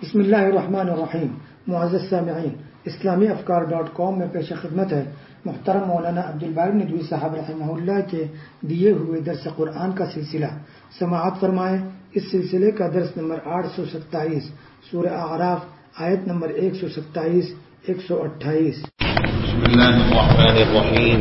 بسم اللہ الرحمن الرحیم. معزز سامعین، اسلامی افکار.com میں پیش خدمت ہے محترم مولانا عبدالباری ندوی صاحب رحمہ اللہ کے دیے ہوئے درس قرآن کا سلسلہ. سماعت فرمائیں. اس سلسلے کا درس نمبر 827 سورہ اعراف آیت نمبر 127 128. بسم اللہ الرحمن الرحیم.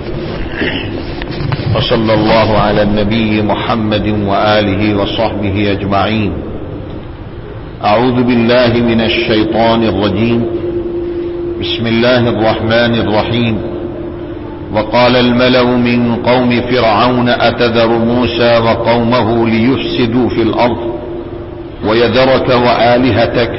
وصلی اللہ علی النبی محمد وآلہ وصحبہ اجمعین. اعوذ باللہ من الشیطان الرجیم. بسم اللہ الرحمن الرحیم. وقال الملأ من قوم فرعون أتذر موسى وقومه ليفسدوا في الأرض ويذرك وآلهتك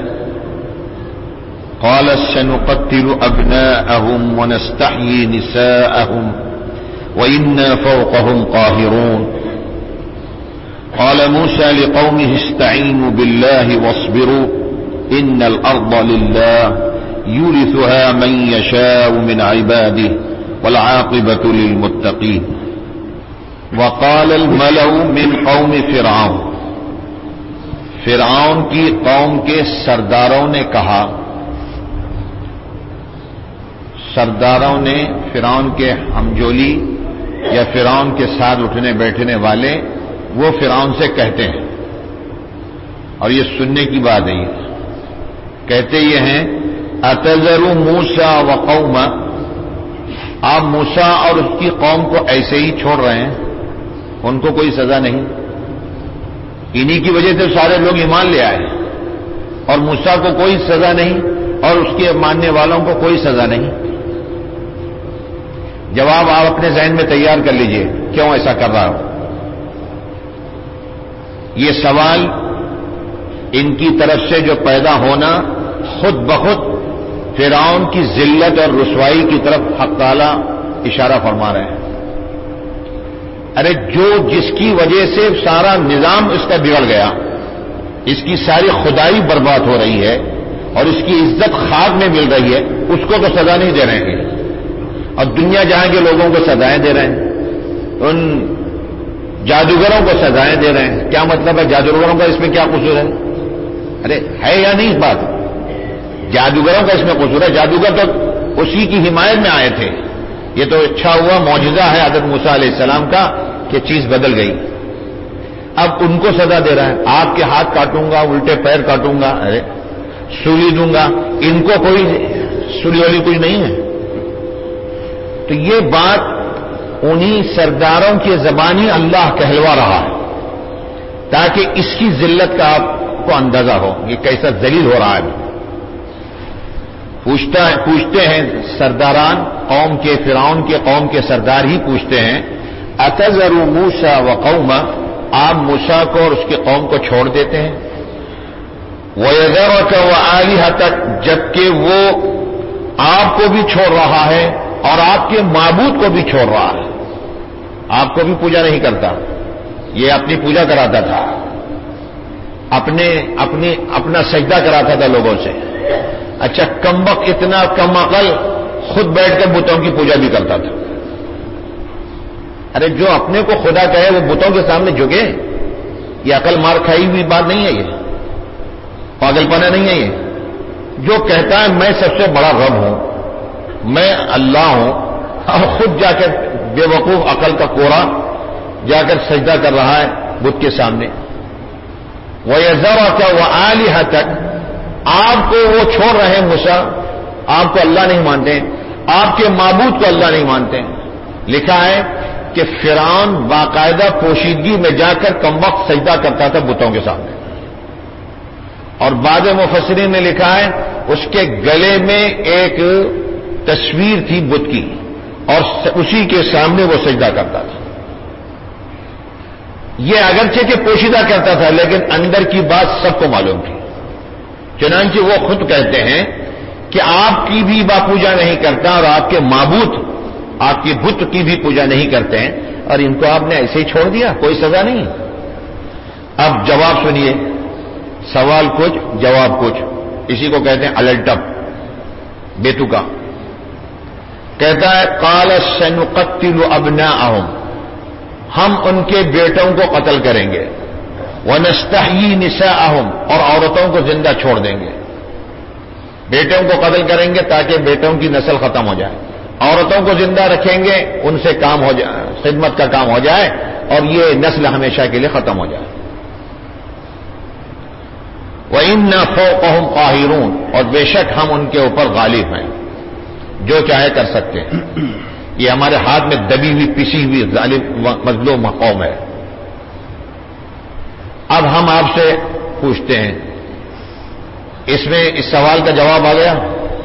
قال سنقتل أبناءهم ونستحيي نساءهم وإنا فوقهم قاهرون. قال موسى لقومه استعينوا بالله واصبروا إن الأرض لله يورثها من يشاء من عباده والعاقبة للمتقين. وقال الملأ من قوم فرعون. فرعون کی قوم کے سرداروں نے کہا، سرداروں نے فرعون کے ہمجولی یا فرعون کے ساتھ اٹھنے بیٹھنے والے وہ فرعون سے کہتے ہیں، اور یہ سننے کی بات ہے. کہتے یہ ہیں اتذر موسیٰ وقومہ، آپ موسیٰ اور اس کی قوم کو ایسے ہی چھوڑ رہے ہیں، ان کو کوئی سزا نہیں. انہی کی وجہ سے سارے لوگ ایمان لے آئے، اور موسیٰ کو کوئی سزا نہیں اور اس کے ماننے والوں کو کوئی سزا نہیں. جواب آپ اپنے ذہن میں تیار کر لیجئے، کیوں ایسا کر رہا ہو؟ یہ سوال ان کی طرف سے جو پیدا ہونا خود بخود فرعون کی ذلت اور رسوائی کی طرف حق تعالی اشارہ فرما رہے ہیں. ارے جو جس کی وجہ سے سارا نظام اس کا بگڑ گیا، اس کی ساری خدائی برباد ہو رہی ہے اور اس کی عزت خاک میں مل رہی ہے، اس کو تو سزا نہیں دے رہے ہیں، اور دنیا جہاں کے لوگوں کو سزائیں دے رہے ہیں، ان جادوگروں کو سزائیں دے رہے ہیں. کیا مطلب ہے جادوگروں کا اس میں کیا قصور ہے؟ ارے ہے یا نہیں اس بات؟ جادوگروں کا اس میں قصور ہے؟ جادوگر تو اسی کی حمایت میں آئے تھے. یہ تو اچھا ہوا معجزہ ہے حضرت موسیٰ علیہ السلام کا کہ چیز بدل گئی. اب ان کو سزا دے رہا ہے، آپ کے ہاتھ کاٹوں گا، الٹے پیر کاٹوں گا، ارے سولی دوں گا. ان کو کوئی سولی والی کوئی نہیں ہے. تو یہ بات انہی سرداروں کی زبانی اللہ کہلوا رہا ہے تاکہ اس کی ذلت کا آپ کو اندازہ ہو، یہ کیسا ذلیل ہو رہا ہے. پوچھتے ہیں سرداران قوم کے، فرعون کے قوم کے سردار ہی پوچھتے ہیں اتذر موسیٰ وقومہ، آپ موسیٰ کو اور اس کی قوم کو چھوڑ دیتے ہیں، وَيَذَرَكَ وَآلِهَتَكَ، جبکہ وہ آپ کو بھی چھوڑ رہا ہے اور آپ کے معبود کو بھی چھوڑ رہا ہے. آپ کو بھی پوجا نہیں کرتا، یہ اپنی پوجا کراتا تھا، اپنا سجدہ کراتا تھا لوگوں سے. اچھا کمبخت، اتنا کم عقل، خود بیٹھ کر بتوں کی پوجا بھی کرتا تھا. ارے جو اپنے کو خدا کہے وہ بتوں کے سامنے جھکے؟ یہ عقل مار کھائی ہوئی بات نہیں ہے، یہ پاگل پنا نہیں ہے. یہ جو کہتا ہے میں سب سے بڑا رب ہوں، میں اللہ ہوں، اور خود جا کر بے وقوف عقل کا کوڑا جا کر سجدہ کر رہا ہے بت کے سامنے. وَيَذَرَكَ وَآلِهَتَكَ، آپ کو وہ چھوڑ رہے ہیں موسیٰ، آپ کو اللہ نہیں مانتے، آپ کے معبود کو اللہ نہیں مانتے. لکھا ہے کہ فرعون باقاعدہ پوشیدگی میں جا کر کمبخت سجدہ کرتا تھا بتوں کے سامنے، اور بعض مفسرین نے لکھا ہے اس کے گلے میں ایک تصویر تھی بت کی، اور اسی کے سامنے وہ سجدہ کرتا تھا. یہ اگرچہ کہ پوشیدہ کرتا تھا لیکن اندر کی بات سب کو معلوم تھی. چنانچہ وہ خود کہتے ہیں کہ آپ کی بھی پوجا نہیں کرتا اور آپ کے معبود، آپ کی بت کی بھی پوجا نہیں کرتے ہیں، اور ان کو آپ نے ایسے ہی چھوڑ دیا، کوئی سزا نہیں. اب جواب سنیے، سوال کچھ جواب کچھ، اسی کو کہتے ہیں الٹپ بیتوکا. کہتا ہے قال سنقتل ابناءهم، ہم ان کے بیٹوں کو قتل کریں گے، وَنَسْتَحْيِي نِسَاءَهُمْ، اور عورتوں کو زندہ چھوڑ دیں گے. بیٹوں کو قتل کریں گے تاکہ بیٹوں کی نسل ختم ہو جائے، عورتوں کو زندہ رکھیں گے ان سے کام ہو جائے، خدمت کا کام ہو جائے اور یہ نسل ہمیشہ کے لیے ختم ہو جائے۔ وَإِنَّ فَوْقَهُمْ قَاهِرُونَ، اور بے شک ہم ان کے اوپر غالب ہیں، جو چاہے کر سکتے ہیں۔ یہ ہمارے ہاتھ میں دبی ہوئی پسی ہوئی ظالم مظلوم قوم ہے۔ اب ہم آپ سے پوچھتے ہیں، اس میں اس سوال کا جواب آ گیا؟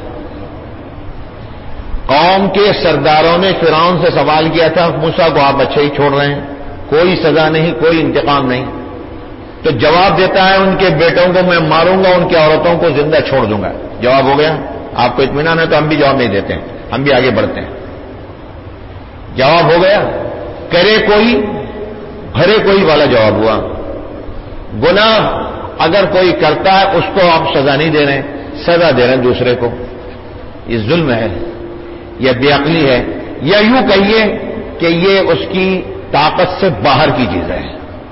قوم کے سرداروں نے فرعون سے سوال کیا تھا، موسیٰ کو آپ اچھے ہی چھوڑ رہے ہیں، کوئی سزا نہیں، کوئی انتقام نہیں، تو جواب دیتا ہے ان کے بیٹوں کو میں ماروں گا، ان کی عورتوں کو زندہ چھوڑ دوں گا۔ جواب ہو گیا؟ آپ کو اطمینان ہے تو ہم بھی جواب نہیں دیتے ہیں، ہم بھی آگے بڑھتے ہیں۔ جواب ہو گیا؟ کرے کوئی بھرے کوئی والا جواب ہوا۔ گناہ اگر کوئی کرتا ہے اس کو آپ سزا نہیں دے رہے ہیں، سزا دے رہے ہیں دوسرے کو، یہ ظلم ہے یا بے عقلی ہے، یا یوں کہیے کہ یہ اس کی طاقت سے باہر کی چیز ہے۔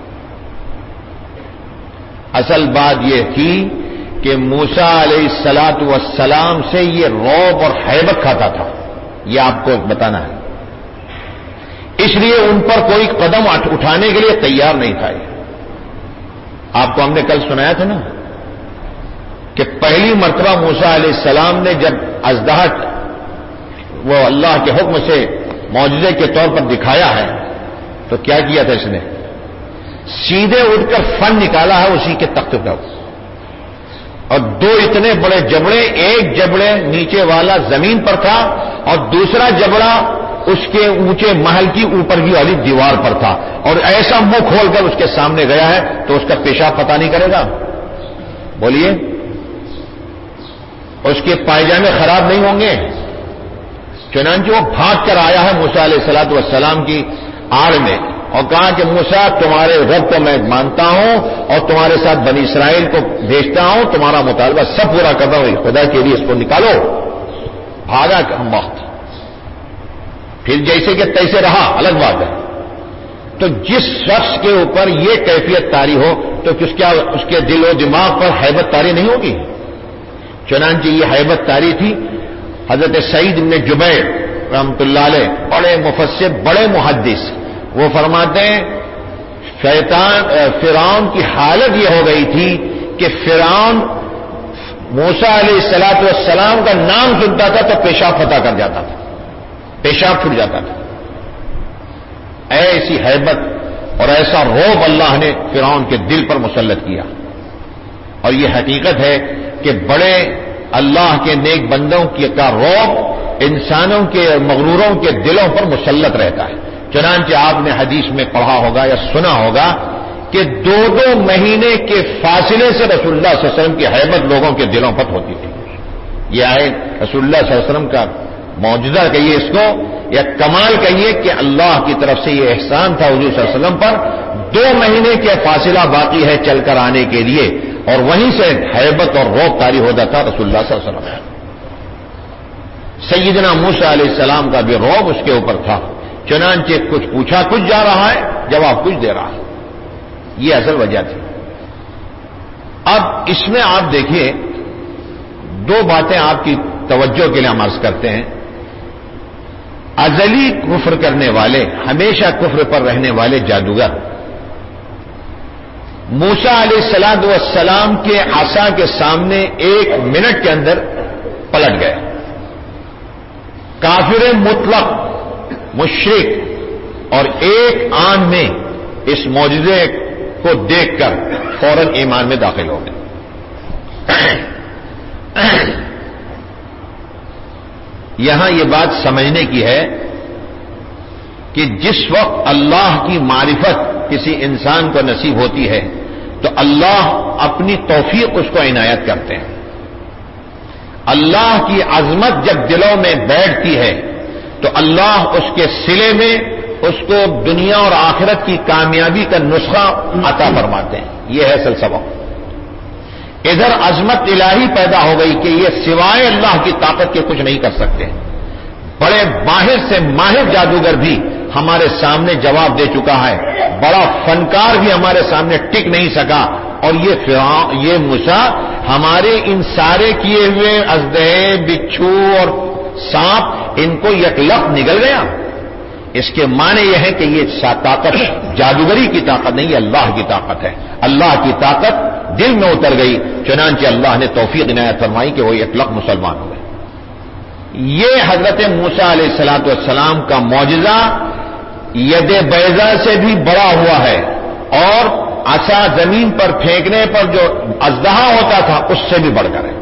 اصل بات یہ تھی کہ موسیٰ علیہ السلام سے یہ رعب اور ہیبت کھاتا تھا، یہ آپ کو بتانا ہے، اس لیے ان پر کوئی قدم اٹھانے کے لیے تیار نہیں تھا۔ آپ کو ہم نے کل سنایا تھا نا کہ پہلی مرتبہ موسیٰ علیہ السلام نے جب اژدہا وہ اللہ کے حکم سے معجزے کے طور پر دکھایا ہے تو کیا کیا تھا اس نے؟ سیدھے اٹھ کر فن نکالا ہے اسی کے تخت پر، اور دو اتنے بڑے جبڑے، ایک جبڑے نیچے والا زمین پر تھا اور دوسرا جبڑا اس کے اونچے محل کی اوپر کی والی دیوار پر تھا، اور ایسا منہ کھول کر اس کے سامنے گیا ہے تو اس کا پیشاب پتہ نہیں کرے گا؟ بولیے، اس کے پائجامے خراب نہیں ہوں گے؟ چنانچہ وہ بھاگ کر آیا ہے موسیٰ علیہ السلام کی آڑ میں اور کہا کہ موسیٰ تمہارے رب کو میں مانتا ہوں اور تمہارے ساتھ بنی اسرائیل کو بھیجتا ہوں، تمہارا مطالبہ سب پورا کرتا ہوں، خدا کے لیے اس کو نکالو۔ بھاگا کم وقت، پھر جیسے کہ تیسے رہا، الگ بات ہے۔ تو جس شخص کے اوپر یہ کیفیت طاری ہو تو اس کے دل و دماغ پر ہیبت طاری نہیں ہوگی؟ چنانچہ یہ ہیبت طاری تھی۔ حضرت سعید بن جبیر رحمۃ اللہ علیہ بڑے مفسر، بڑے محدث، وہ فرماتے ہیں فرعون کی حالت یہ ہو گئی تھی کہ فرعون موسیٰ علیہ السلام کا نام سنتا تھا تو پیشاب فتح کر جاتا تھا، پیشاب چھوٹ جاتا تھا۔ ایسی ہیبت اور ایسا رعب اللہ نے فرعون کے دل پر مسلط کیا، اور یہ حقیقت ہے کہ بڑے اللہ کے نیک بندوں کا رعب انسانوں کے مغروروں کے دلوں پر مسلط رہتا ہے۔ چنانچہ آپ نے حدیث میں پڑھا ہوگا یا سنا ہوگا کہ 2 مہینے کے فاصلے سے رسول اللہ صلی اللہ علیہ وسلم کی ہیبت لوگوں کے دلوں پر ہوتی تھی۔ یہ آئے رسول اللہ صلی اللہ علیہ وسلم کا معجزہ کہیے اس کو یا کمال کہیے کہ اللہ کی طرف سے یہ احسان تھا حضور صلی اللہ علیہ وسلم پر، 2 مہینے کے فاصلہ باقی ہے چل کر آنے کے لیے، اور وہیں سے ہیبت اور رعب طاری ہوتا تھا رسول اللہ صلی اللہ علیہ وسلم۔ سیدنا موسیٰ علیہ السلام کا بھی رعب اس کے اوپر تھا، چنانچہ کچھ پوچھا کچھ جا رہا ہے، جواب کچھ دے رہا ہے، یہ اصل وجہ تھی۔ اب اس میں آپ دیکھیے 2 باتیں آپ کی توجہ کے لیے ہم عرض کرتے ہیں۔ ازلی کفر کرنے والے، ہمیشہ کفر پر رہنے والے جادوگر موسیٰ علیہ السلام کے عصا کے سامنے 1 منٹ کے اندر پلٹ گئے۔ کافر مطلق، مشرک، اور ایک آن میں اس معجزے کو دیکھ کر فوراً ایمان میں داخل ہو گئے۔ یہاں یہ بات سمجھنے کی ہے کہ جس وقت اللہ کی معرفت کسی انسان کو نصیب ہوتی ہے تو اللہ اپنی توفیق اس کو عنایت کرتے ہیں۔ اللہ کی عظمت جب دلوں میں بیٹھتی ہے تو اللہ اس کے صلے میں اس کو دنیا اور آخرت کی کامیابی کا نسخہ عطا فرماتے ہیں۔ یہ ہے اصل سبب۔ ادھر عظمت الہی پیدا ہو گئی کہ یہ سوائے اللہ کی طاقت کے کچھ نہیں کر سکتے۔ بڑے ماہر سے ماہر جادوگر بھی ہمارے سامنے جواب دے چکا ہے، بڑا فنکار بھی ہمارے سامنے ٹک نہیں سکا، اور یہ موسیٰ ہمارے ان سارے کیے ہوئے اژدہے، بچھو اور سانپ ان کو یکلخت نگل گیا. اس کے معنی یہ ہے کہ یہ طاقت جادوگری کی طاقت نہیں، یہ اللہ کی طاقت ہے. اللہ کی طاقت دل میں اتر گئی، چنانچہ اللہ نے توفیق عنایت فرمائی کہ وہ یکلخت مسلمان ہو گئے. یہ حضرت موسیٰ علیہ السلام کا معجزہ ید بیضا سے بھی بڑا ہوا ہے، اور عصا زمین پر پھینکنے پر جو اژدہا ہوتا تھا اس سے بھی بڑھ کر ہے.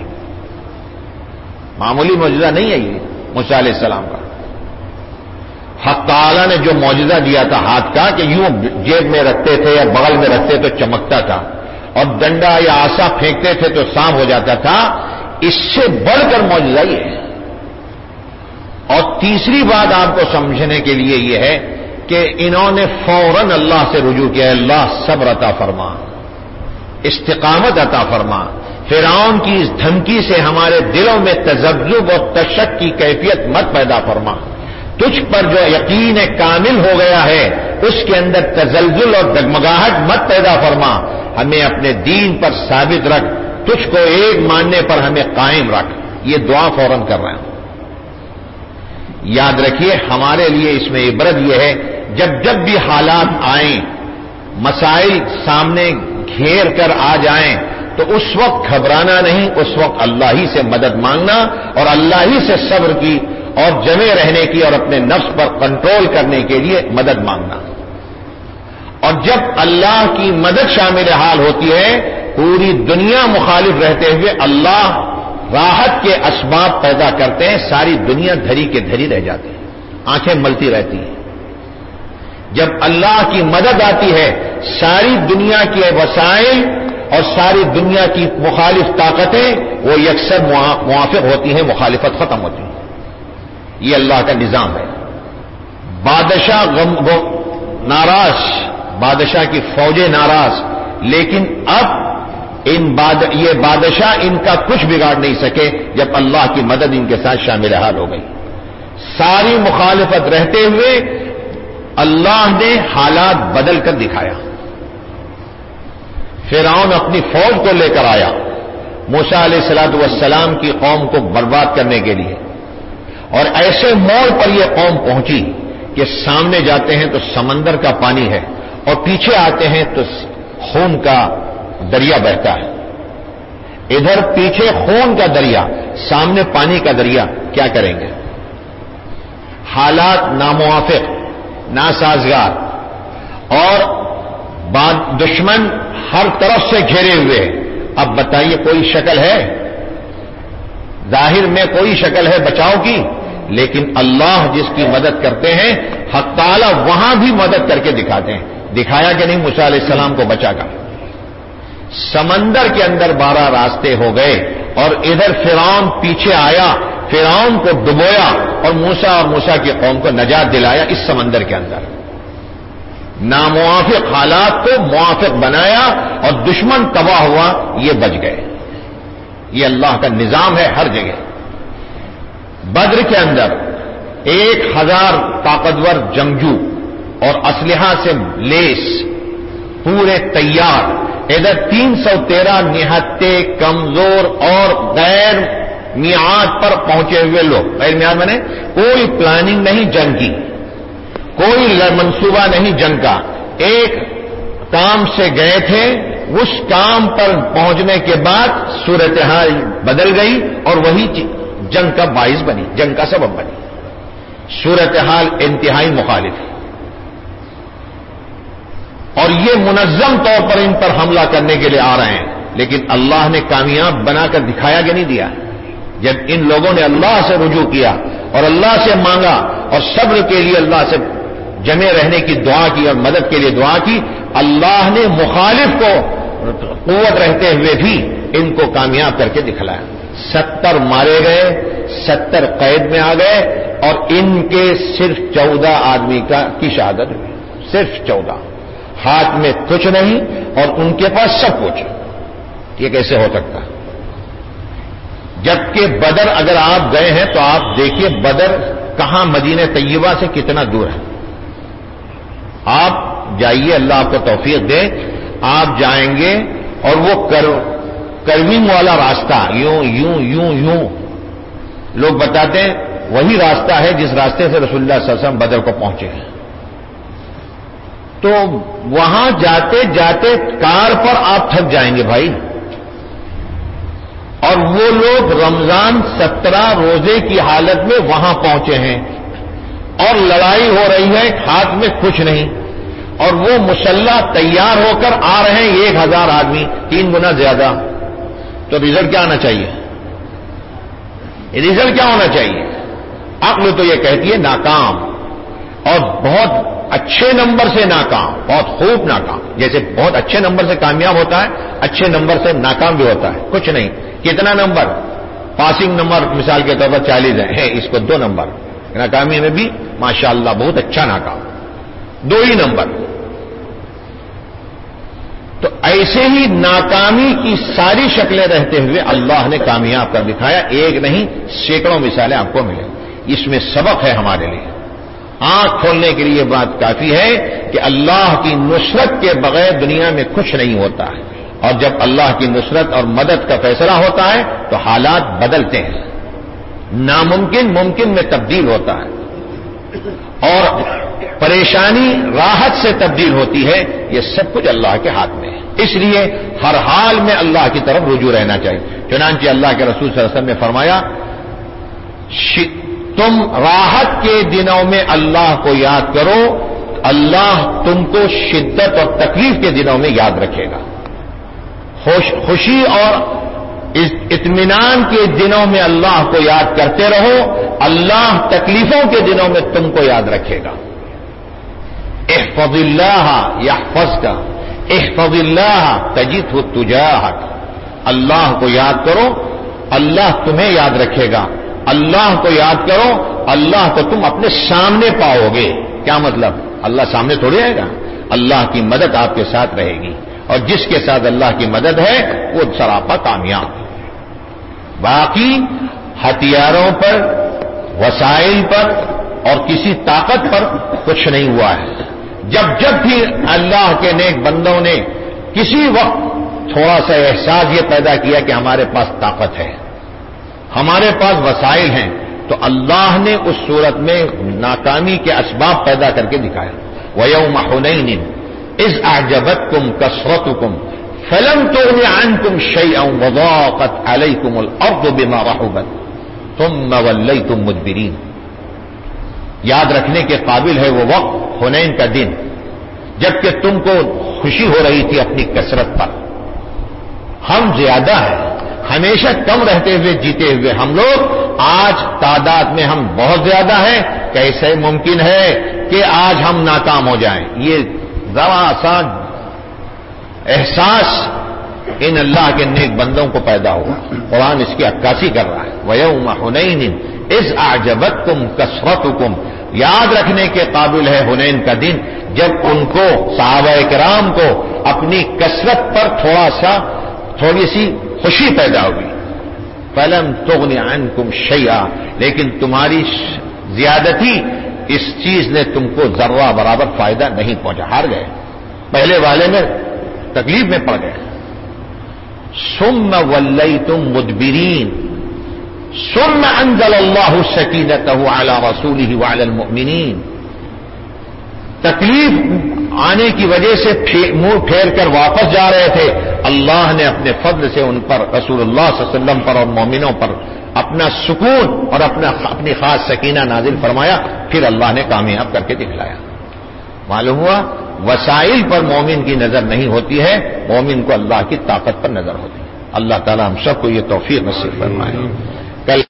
معمولی معجزہ نہیں ہے یہ موسیٰ علیہ السلام کا. حق تعالیٰ نے جو معجزہ دیا تھا ہاتھ کا کہ یوں جیب میں رکھتے تھے یا بغل میں رکھتے تو چمکتا تھا، اور ڈنڈا یا عصا پھینکتے تھے تو سانپ ہو جاتا تھا، اس سے بڑھ کر معجزہ یہ ہے. اور تیسری بات آپ کو سمجھنے کے لیے یہ ہے کہ انہوں نے فوراً اللہ سے رجوع کیا، اللہ صبر عطا فرما، استقامت عطا فرما، فرعون کی اس دھمکی سے ہمارے دلوں میں تذبذب اور تشک کی کیفیت مت پیدا فرما، تجھ پر جو یقین کامل ہو گیا ہے اس کے اندر تزلزل اور ڈگمگاہٹ مت پیدا فرما، ہمیں اپنے دین پر ثابت رکھ، تجھ کو ایک ماننے پر ہمیں قائم رکھ. یہ دعا فوراً کر رہے ہیں. یاد رکھیے ہمارے لیے اس میں عبرت یہ ہے، جب بھی حالات آئیں، مسائل سامنے گھیر کر آ جائیں تو اس وقت گھبرانا نہیں، اس وقت اللہ ہی سے مدد مانگنا اور اللہ ہی سے صبر کی اور جمے رہنے کی اور اپنے نفس پر کنٹرول کرنے کے لیے مدد مانگنا. اور جب اللہ کی مدد شامل حال ہوتی ہے، پوری دنیا مخالف رہتے ہوئے اللہ راحت کے اسباب پیدا کرتے ہیں، ساری دنیا دھری کے دھری رہ جاتی ہے، آنکھیں ملتی رہتی ہیں. جب اللہ کی مدد آتی ہے، ساری دنیا کے وسائل اور ساری دنیا کی مخالف طاقتیں وہ یکسر موافق ہوتی ہیں، مخالفت ختم ہوتی ہے. یہ اللہ کا نظام ہے. بادشاہ ناراض، بادشاہ کی فوجیں ناراض، لیکن اب یہ بادشاہ ان کا کچھ بگاڑ نہیں سکے جب اللہ کی مدد ان کے ساتھ شامل حال ہو گئی. ساری مخالفت رہتے ہوئے اللہ نے حالات بدل کر دکھایا. فرعون اپنی فوج کو لے کر آیا موسیٰ علیہ السلام کی قوم کو برباد کرنے کے لیے، اور ایسے موڑ پر یہ قوم پہنچی کہ سامنے جاتے ہیں تو سمندر کا پانی ہے اور پیچھے آتے ہیں تو خون کا دریا بہتا ہے. ادھر پیچھے خون کا دریا، سامنے پانی کا دریا، کیا کریں گے؟ حالات ناموافق، ناسازگار، اور دشمن ہر طرف سے گھیرے ہوئے. اب بتائیے کوئی شکل ہے؟ ظاہر میں کوئی شکل ہے بچاؤ کی، لیکن اللہ جس کی مدد کرتے ہیں حق تعالی وہاں بھی مدد کر کے دکھاتے ہیں. دکھایا کہ نہیں موسیٰ علیہ السلام کو بچا کر؟ سمندر کے اندر 12 راستے ہو گئے اور ادھر فرعون پیچھے آیا، فرعون کو ڈبویا اور موسیٰ کی قوم کو نجات دلایا اس سمندر کے اندر. ناموافق حالات کو موافق بنایا اور دشمن تباہ ہوا، یہ بچ گئے. یہ اللہ کا نظام ہے ہر جگہ. بدر کے اندر 1000 طاقتور جنگجو اور اسلحہ سے لیس پورے تیار، ادھر 313 نہتے کمزور اور غیر میعاد پر پہنچے ہوئے لوگ. غیر میعاد میں نے کوئی پلاننگ نہیں جنگ کی، کوئی منصوبہ نہیں جنگ کا، ایک کام سے گئے تھے، اس کام پر پہنچنے کے بعد صورتحال بدل گئی اور وہی جنگ کا باعث بنی، جنگ کا سبب بنی. صورتحال انتہائی مخالف ہے اور یہ منظم طور پر ان پر حملہ کرنے کے لیے آ رہے ہیں، لیکن اللہ نے کامیاب بنا کر دکھایا کہ نہیں دیا. جب ان لوگوں نے اللہ سے رجوع کیا اور اللہ سے مانگا اور صبر کے لیے اللہ سے جمے رہنے کی دعا کی اور مدد کے لیے دعا کی، اللہ نے مخالف کو قوت رہتے ہوئے بھی ان کو کامیاب کر کے دکھلایا. 70 مارے گئے، 70 قید میں آ گئے اور ان کے صرف 14 آدمی کی شہادت ہوئی. صرف 14. ہاتھ میں کچھ نہیں اور ان کے پاس سب کچھ. یہ کیسے ہو سکتا؟ جبکہ بدر اگر آپ گئے ہیں تو آپ دیکھیے بدر کہاں مدینہ طیبہ سے کتنا دور ہے. آپ جائیے، اللہ آپ کو توفیق دے، آپ جائیں گے اور وہ کروینگ والا راستہ یوں یوں یوں یوں لوگ بتاتے ہیں وہی راستہ ہے جس راستے سے رسول اللہ صلی اللہ علیہ وسلم بدر کو پہنچے ہیں. تو وہاں جاتے جاتے کار پر آپ تھک جائیں گے بھائی. اور وہ لوگ رمضان 17 روزے کی حالت میں وہاں پہنچے ہیں اور لڑائی ہو رہی ہے, ہاتھ میں کچھ نہیں, اور وہ مسلح تیار ہو کر آ رہے ہیں 1000 آدمی, 3 گنا زیادہ. تو رزلٹ کیا آنا چاہیے؟ رزلٹ کیا ہونا چاہیے؟ عقل تو یہ کہتی ہے ناکام, اور بہت اچھے نمبر سے ناکام, بہت خوب ناکام. جیسے بہت اچھے نمبر سے کامیاب ہوتا ہے, اچھے نمبر سے ناکام بھی ہوتا ہے. کچھ نہیں, کتنا نمبر؟ پاسنگ نمبر مثال کے طور پر 40 ہے, اس کو 2 نمبر. ناکامی میں بھی ماشاءاللہ بہت اچھا ناکام, 2 ہی نمبر. تو ایسے ہی ناکامی کی ساری شکلیں رہتے ہوئے اللہ نے کامیاب کر دکھایا. ایک نہیں سینکڑوں مثالیں آپ کو ملیں. اس میں سبق ہے ہمارے لیے. آنکھ کھولنے کے لیے بات کافی ہے کہ اللہ کی نصرت کے بغیر دنیا میں کچھ نہیں ہوتا ہے, اور جب اللہ کی نصرت اور مدد کا فیصلہ ہوتا ہے تو حالات بدلتے ہیں. ناممکن ممکن میں تبدیل ہوتا ہے, اور پریشانی راحت سے تبدیل ہوتی ہے. یہ سب کچھ اللہ کے ہاتھ میں ہے. اس لیے ہر حال میں اللہ کی طرف رجوع رہنا چاہیے. چنانچہ اللہ کے رسول صلی اللہ علیہ وسلم نے فرمایا تم راحت کے دنوں میں اللہ کو یاد کرو, اللہ تم کو شدت اور تکلیف کے دنوں میں یاد رکھے گا. خوشی اور اطمینان کے دنوں میں اللہ کو یاد کرتے رہو, اللہ تکلیفوں کے دنوں میں تم کو یاد رکھے گا. احفظ اللہ یحفظک, احفظ اللہ تجدہ تجاہک. اللہ کو یاد کرو, اللہ تمہیں یاد رکھے گا. اللہ کو یاد کرو, اللہ کو تم اپنے سامنے پاؤ گے. کیا مطلب؟ اللہ سامنے تھوڑی آئے گا, اللہ کی مدد آپ کے ساتھ رہے گی, اور جس کے ساتھ اللہ کی مدد ہے وہ سراپا کامیاب. باقی ہتھیاروں پر, وسائل پر اور کسی طاقت پر کچھ نہیں ہوا ہے. جب بھی اللہ کے نیک بندوں نے کسی وقت تھوڑا سا احساس یہ پیدا کیا کہ ہمارے پاس طاقت ہے, ہمارے پاس وسائل ہیں, تو اللہ نے اس صورت میں ناکامی کے اسباب پیدا کر کے دکھایا. وَيَوْمَ حُنَيْنٍ إِذْ أَعْجَبَتْكُمْ كَثْرَتُكُمْ فَلَمْ تُغْنِ عَنْكُمْ شَيْئًا وَضَاقَتْ عَلَيْكُمُ الْأَرْضُ بِمَا رَحُبَتْ ثُمَّ وَلَّيْتُمْ مُدْبِرِينَ. یاد رکھنے کے قابل ہے وہ وقت حنین کا دن, جبکہ تم کو خوشی ہو رہی تھی اپنی کثرت پر. ہم زیادہ ہیں, ہمیشہ کم رہتے ہوئے جیتے ہوئے ہم لوگ آج تعداد میں ہم بہت زیادہ ہیں. کیسے ممکن ہے کہ آج ہم ناکام ہو جائیں؟ یہ ذرا سا احساس ان اللہ کے نیک بندوں کو پیدا ہوا. قرآن اس کی عکاسی کر رہا ہے. وَيَوْمَ حُنَيْنٍ إِذْ أَعْجَبَتْكُمْ كَثْرَتُكُمْ. یاد رکھنے کے قابل ہے حنین کا دن, جب ان کو صحابہ کرام کو اپنی کثرت پر تھوڑی سی خوشی پیدا ہوئی. فَلَمْ تُغْنِ عَنْكُمْ شَيْئًا, لیکن تمہاری زیادتی اس چیز نے تم کو ذرہ برابر فائدہ نہیں پہنچا. ہار گئے, پہلے والے میں تکلیف میں پڑ گئے. ثُمَّ وَلَّيْتُمْ مُدْبِرِينَ ثُمَّ أَنزَلَ اللَّهُ سَكِينَتَهُ عَلَى رَسُولِهِ وَعَلَى الْمُؤْمِنِينَ. تکلیف آنے کی وجہ سے منہ پھیر کر واپس جا رہے تھے, اللہ نے اپنے فضل سے ان پر, رسول اللہ صلی اللہ علیہ وسلم پر اور مومنوں پر اپنا سکون اور اپنی خاص سکینہ نازل فرمایا. پھر اللہ نے کامیاب کر کے دکھلایا. معلوم ہوا وسائل پر مومن کی نظر نہیں ہوتی ہے, مومن کو اللہ کی طاقت پر نظر ہوتی ہے. اللہ تعالی ہم سب کو یہ توفیق نصیب فرمائے.